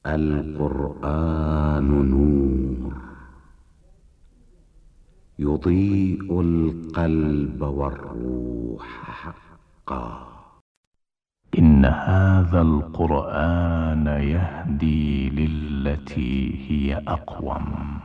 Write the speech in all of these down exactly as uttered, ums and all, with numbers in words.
القرآن نور يضيء القلب والروح حقا. إن هذا القرآن يهدي للتي هي أقوم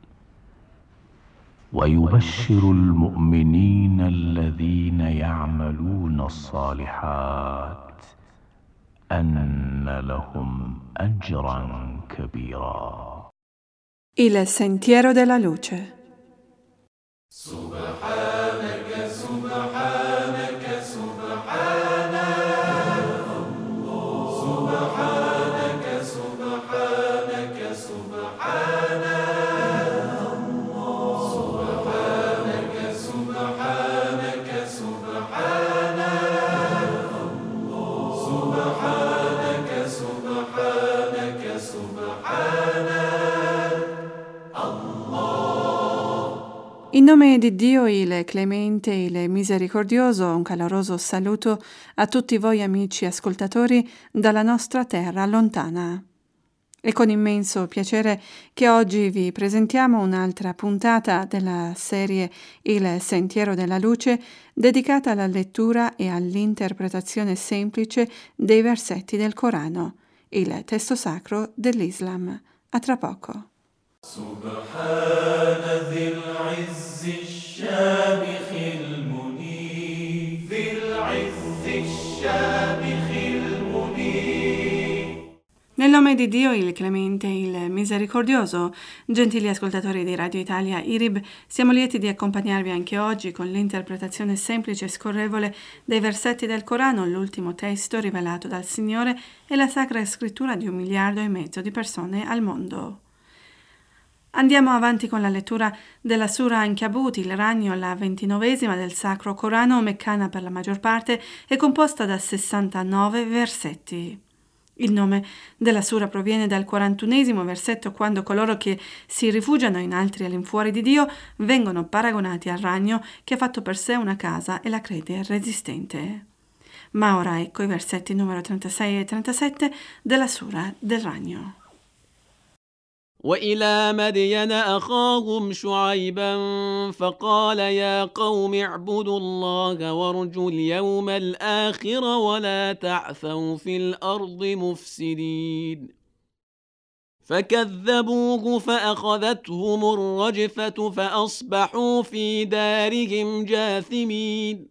ويبشر المؤمنين الذين يعملون الصالحات أن لهم أجرا كبيرا. Il sentiero della luce. سبحانك سبحانك سبحانك سبحانك سبحانك سبحانك سبحانك سبحانك سبحانك سبحانك In nome di Dio, il clemente, il misericordioso, un caloroso saluto a tutti voi amici ascoltatori dalla nostra terra lontana. È con immenso piacere che oggi vi presentiamo un'altra puntata della serie Il Sentiero della Luce, dedicata alla lettura e all'interpretazione semplice dei versetti del Corano, il testo sacro dell'Islam. A tra poco. سبحان ذي العز الشامخ المنير ذي العز الشامخ المنير. Nel nome di Dio, il clemente, il misericordioso, gentili ascoltatori di Radio Italia I R I B, siamo lieti di accompagnarvi anche oggi con l'interpretazione semplice e scorrevole dei versetti del Corano, l'ultimo testo rivelato dal Signore e la Sacra Scrittura di un miliardo e mezzo di persone al mondo. Andiamo avanti con la lettura della Sura Ankabut, il ragno, la ventinovesima del Sacro Corano, meccana per la maggior parte, è composta da sessantanove versetti. Il nome della Sura proviene dal quarantunesimo versetto, quando coloro che si rifugiano in altri all'infuori di Dio vengono paragonati al ragno che ha fatto per sé una casa e la crede resistente. Ma ora ecco i versetti numero trentasei e trentasette della Sura del ragno. وإلى مدين أخاهم شعيبا فقال يا قوم اعبدوا الله وارجوا اليوم الآخر ولا تعثوا في الأرض مفسدين فكذبوه فأخذتهم الرجفة فأصبحوا في دارهم جاثمين.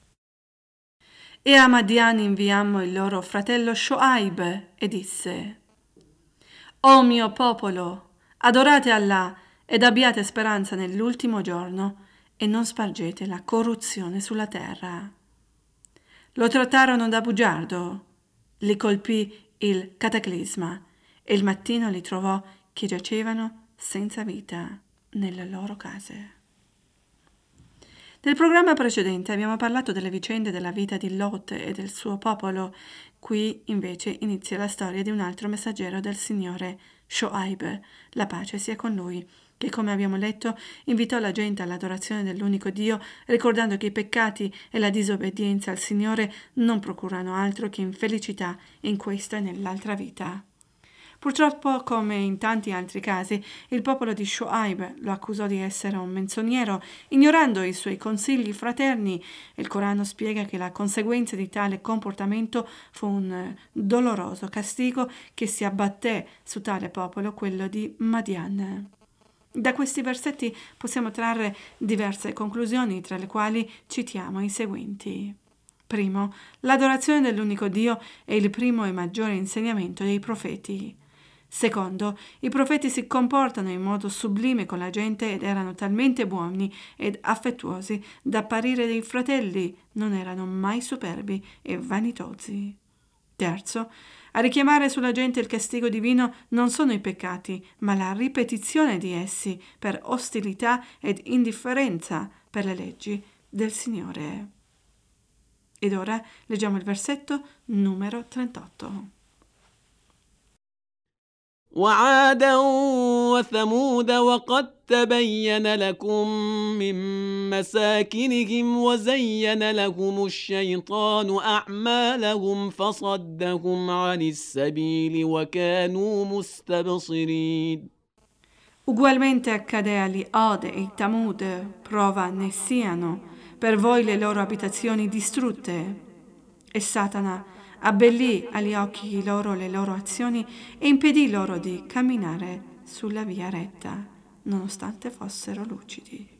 E a Madian inviammo il loro fratello Shoaib e disse: O mio popolo, adorate Allah ed abbiate speranza nell'ultimo giorno e non spargete la corruzione sulla terra. Lo trattarono da bugiardo, li colpì il cataclisma e il mattino li trovò che giacevano senza vita nelle loro case. Nel programma precedente abbiamo parlato delle vicende della vita di Lot e del suo popolo. Qui invece inizia la storia di un altro messaggero del Signore, Shoaib, la pace sia con lui, che, come abbiamo letto, invitò la gente all'adorazione dell'unico Dio, ricordando che i peccati e la disobbedienza al Signore non procurano altro che infelicità in questa e nell'altra vita. Purtroppo, come in tanti altri casi, il popolo di Shoaib lo accusò di essere un menzognero, ignorando i suoi consigli fraterni. Il Corano spiega che la conseguenza di tale comportamento fu un doloroso castigo che si abbatté su tale popolo, quello di Madian. Da questi versetti possiamo trarre diverse conclusioni, tra le quali citiamo i seguenti. Primo, l'adorazione dell'unico Dio è il primo e maggiore insegnamento dei profeti. Secondo, i profeti si comportano in modo sublime con la gente ed erano talmente buoni ed affettuosi da apparire dei fratelli, non erano mai superbi e vanitosi. Terzo, a richiamare sulla gente il castigo divino non sono i peccati, ma la ripetizione di essi per ostilità ed indifferenza per le leggi del Signore. Ed ora leggiamo il versetto numero trentotto. وعادا وثمود وقد تبين لكم من مساكنهم وزين لهم الشيطان أعمالهم فصدهم عن السبيل وكانوا مستبصرين. Ugualmente accade agli Od e i Tamud, prova ne siano per voi le loro abitazioni distrutte. E Satana abbellì agli occhi loro le loro azioni e impedì loro di camminare sulla via retta, nonostante fossero lucidi.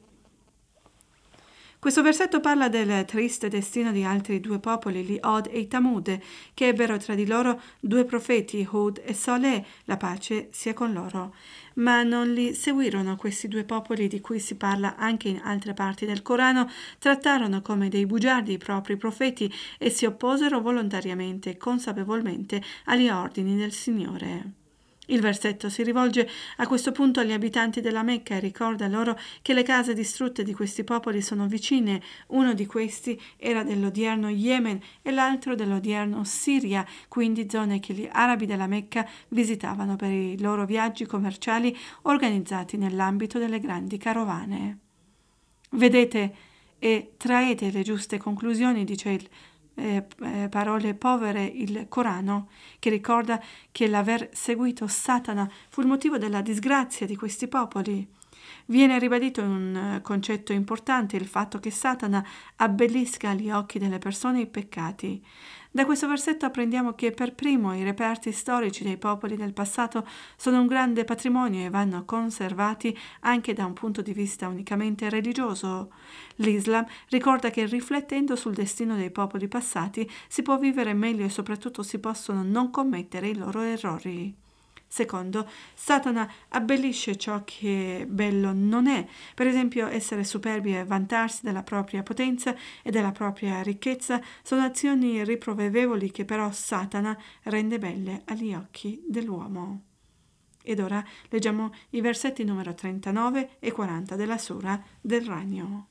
Questo versetto parla del triste destino di altri due popoli, gli Od e i Tamud, che ebbero tra di loro due profeti, Hud e Saleh, la pace sia con loro. Ma non li seguirono questi due popoli di cui si parla anche in altre parti del Corano, trattarono come dei bugiardi i propri profeti e si opposero volontariamente e consapevolmente agli ordini del Signore. Il versetto si rivolge a questo punto agli abitanti della Mecca e ricorda loro che le case distrutte di questi popoli sono vicine. Uno di questi era dell'odierno Yemen e l'altro dell'odierno Siria, quindi zone che gli arabi della Mecca visitavano per i loro viaggi commerciali organizzati nell'ambito delle grandi carovane. Vedete e traete le giuste conclusioni, dice il Eh, eh, parole povere il Corano, che ricorda che l'aver seguito Satana fu il motivo della disgrazia di questi popoli. Viene ribadito un uh, concetto importante, il fatto che Satana abbellisca agli occhi delle persone i peccati. Da questo versetto apprendiamo che per primo i reperti storici dei popoli del passato sono un grande patrimonio e vanno conservati anche da un punto di vista unicamente religioso. L'Islam ricorda che riflettendo sul destino dei popoli passati si può vivere meglio e soprattutto si possono non commettere i loro errori. Secondo, Satana abbellisce ciò che bello non è, per esempio essere superbi e vantarsi della propria potenza e della propria ricchezza sono azioni riprovevoli che però Satana rende belle agli occhi dell'uomo. Ed ora leggiamo i versetti numero trentanove e quaranta della Sura del Ragno.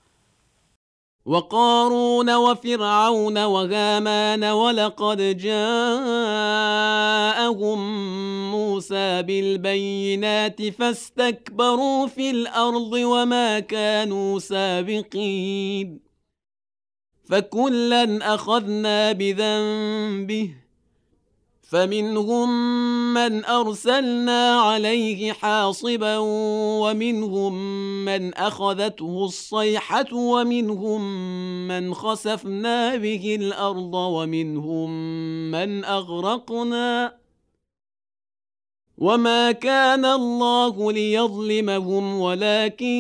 وقارون وفرعون وهامان ولقد جاءهم موسى بالبينات فاستكبروا في الأرض وما كانوا سابقين فكلا أخذنا بذنبه فمنهم من أرسلنا عليه حاصبا ومنهم من أخذته الصيحة ومنهم من خسفنا به الأرض ومنهم من أغرقنا وما كان الله ليظلمهم ولكن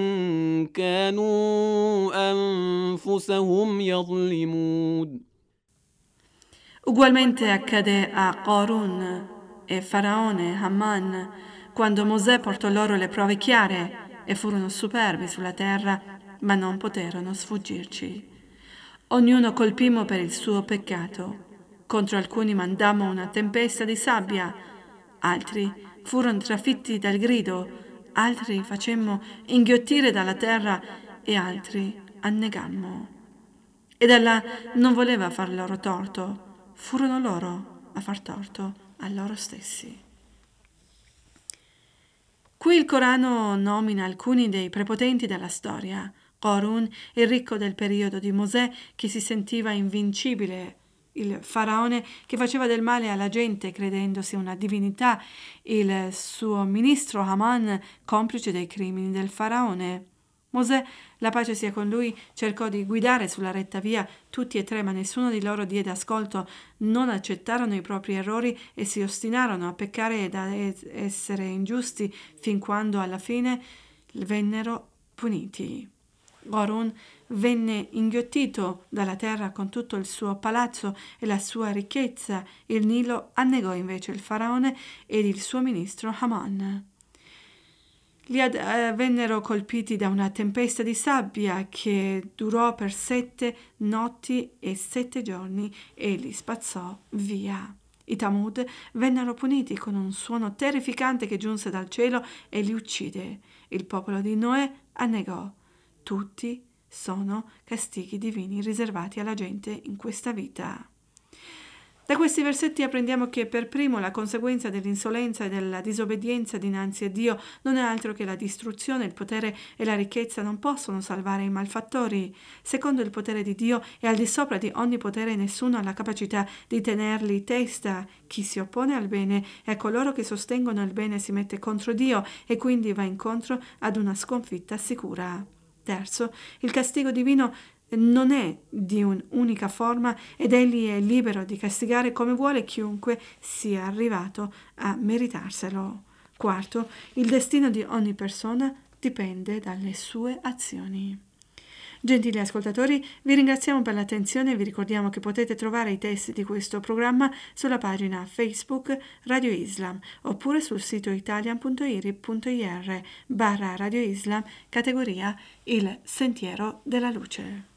كانوا أنفسهم يظلمون. Ugualmente accade a Qarun e Faraone Haman quando Mosè portò loro le prove chiare e furono superbi sulla terra, ma non poterono sfuggirci. Ognuno colpimmo per il suo peccato. Contro alcuni mandammo una tempesta di sabbia, altri furono trafitti dal grido, altri facemmo inghiottire dalla terra e altri annegammo. Ed Allah non voleva far loro torto. Furono loro a far torto a loro stessi. Qui il Corano nomina alcuni dei prepotenti della storia. Qarun, il ricco del periodo di Mosè, che si sentiva invincibile, il faraone che faceva del male alla gente credendosi una divinità, il suo ministro Haman, complice dei crimini del faraone. Mosè, la pace sia con lui, cercò di guidare sulla retta via tutti e tre, ma nessuno di loro diede ascolto, non accettarono i propri errori e si ostinarono a peccare ed a essere ingiusti fin quando alla fine vennero puniti. Qarun venne inghiottito dalla terra con tutto il suo palazzo e la sua ricchezza. Il Nilo annegò invece il faraone ed il suo ministro Haman. Li ad, eh, vennero colpiti da una tempesta di sabbia che durò per sette notti e sette giorni e li spazzò via. I Tamud vennero puniti con un suono terrificante che giunse dal cielo e li uccide. Il popolo di Noè annegò. Tutti sono castighi divini riservati alla gente in questa vita. Da questi versetti apprendiamo che per primo la conseguenza dell'insolenza e della disobbedienza dinanzi a Dio non è altro che la distruzione. Il potere e la ricchezza non possono salvare i malfattori. Secondo, il potere di Dio è al di sopra di ogni potere e nessuno ha la capacità di tenerli testa. Chi si oppone al bene e a coloro che sostengono il bene si mette contro Dio e quindi va incontro ad una sconfitta sicura. Terzo, il castigo divino non è di un'unica forma ed egli è libero di castigare come vuole chiunque sia arrivato a meritarselo. Quarto, il destino di ogni persona dipende dalle sue azioni. Gentili ascoltatori, vi ringraziamo per l'attenzione e vi ricordiamo che potete trovare i testi di questo programma sulla pagina Facebook Radio Islam oppure sul sito italian punto i r i punto i r barra Radio Islam, categoria Il Sentiero della Luce.